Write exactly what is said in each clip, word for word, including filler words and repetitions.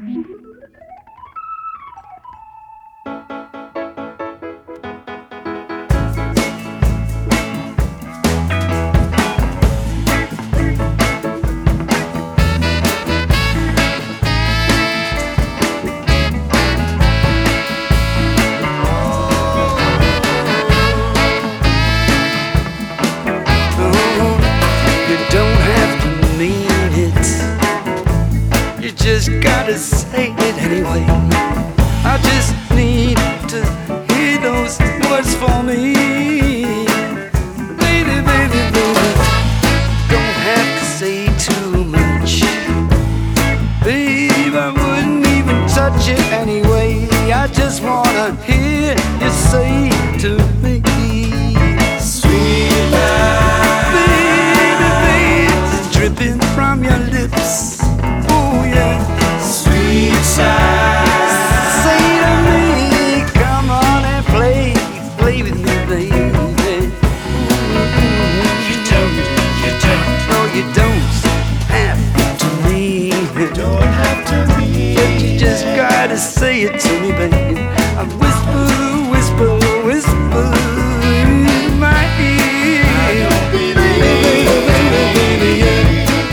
Just gotta say it anyway. I just need to hear those words for me. Baby, baby, baby, don't have to say too much. Babe, I wouldn't even touch it anyway. I just wanna hear you say to me, sweet love. Baby, baby, it's dripping from your lips. Sweet side, say to me, come on and play, play with me, baby. You don't, you don't, no, you don't have to me. Don't have to me. But you just gotta say it to me, baby. I whisper, whisper, whisper in my ear. I don't believe, baby, baby, baby, yeah.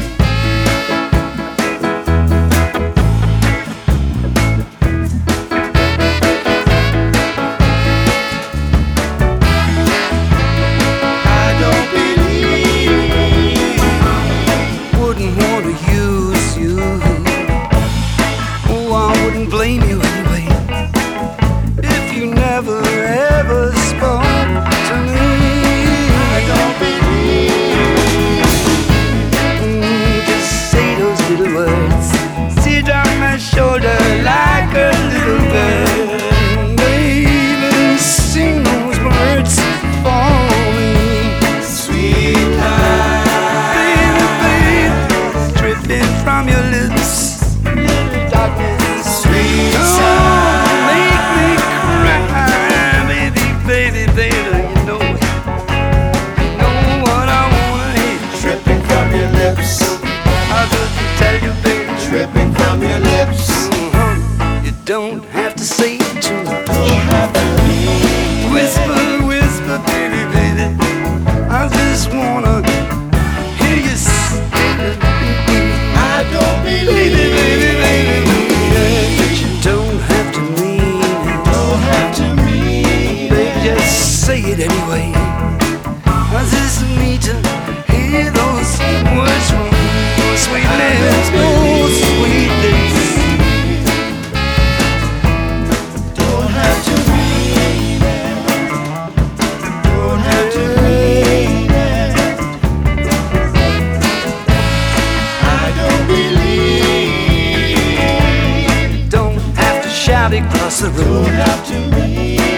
Blame you anyway if you never ever spoke to me. I don't believe. Mm, just say those little words. Sit on my shoulder like a little bird, baby. Sing those words for me, Sweet love. baby, baby, dripping from your lips, little darkness. Don't make me cry, baby, baby, baby. You know, you know what I wanna hear. Dripping from your lips. I'll just tell you, baby. Dripping from your lips. Uh-huh. You don't have to say it too much. Don't have to be. Whisper, whisper, baby, baby. I just wanna hear you say it. I don't believe. Baby, baby, baby, baby. Don't have to mean it. Don't have to mean Baby, just say it anyway. I just need to hear those words from your sweet lips, oh sweet lips. Don't have to mean it. Don't have to mean it. I don't believe. Don't have to shout across the room. Don't have to mean